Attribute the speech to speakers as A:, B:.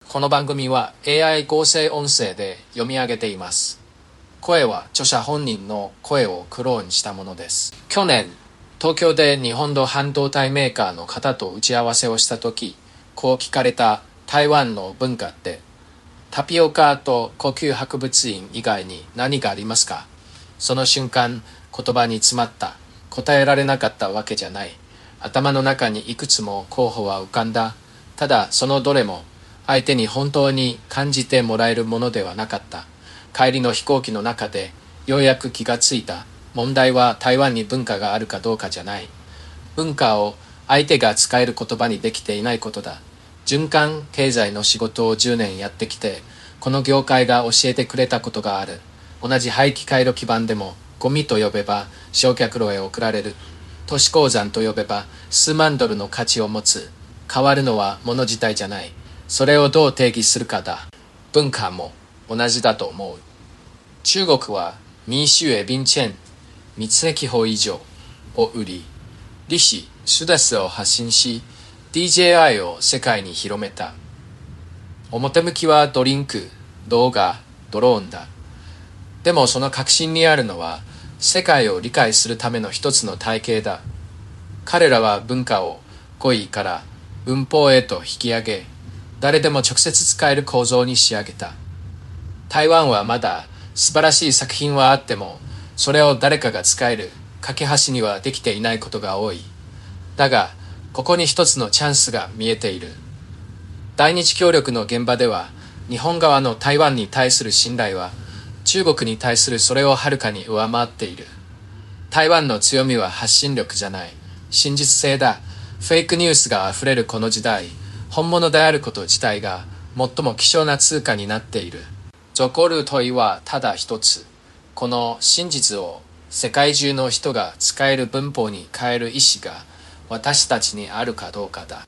A: この番組は AI 合成音声で読み上げています。声は著者本人の声をクローンしたものです。去年、東京で日本の半導体メーカーの方と打ち合わせをしたとき、こう聞かれた台湾の文化って、タピオカと故宮博物院以外に何がありますか？その瞬間、言葉に詰まった。答えられなかったわけじゃない。頭の中にいくつも候補は浮かんだ。ただそのどれも相手に本当に感じてもらえるものではなかった。帰りの飛行機の中でようやく気がついた。問題は台湾に文化があるかどうかじゃない。文化を相手が使える言葉にできていないことだ。循環経済の仕事を10年やってきて、この業界が教えてくれたことがある。同じ廃棄回路基盤でも、ゴミと呼べば焼却炉へ送られる。都市鉱山と呼べば数万ドルの価値を持つ。変わるのは物自体じゃない。それをどう定義するかだ。文化も同じだと思う。中国は民衆へ便券、蜜液法以上を売り、利子、手脱を発信し、DJI を世界に広めた。表向きはドリンク、動画、ドローンだ。でもその核心にあるのは、世界を理解するための一つの体系だ。彼らは文化を語彙から文法へと引き上げ、誰でも直接使える構造に仕上げた。台湾はまだ素晴らしい作品はあっても、それを誰かが使える架け橋にはできていないことが多い。だが、ここに一つのチャンスが見えている。対日協力の現場では、日本側の台湾に対する信頼は、中国に対するそれをはるかに上回っている。台湾の強みは発信力じゃない。真実性だ。フェイクニュースが溢れるこの時代、本物であること自体が最も希少な通貨になっている。残る問いはただ一つ。この真実を世界中の人が使える文法に変える意思が私たちにあるかどうかだ。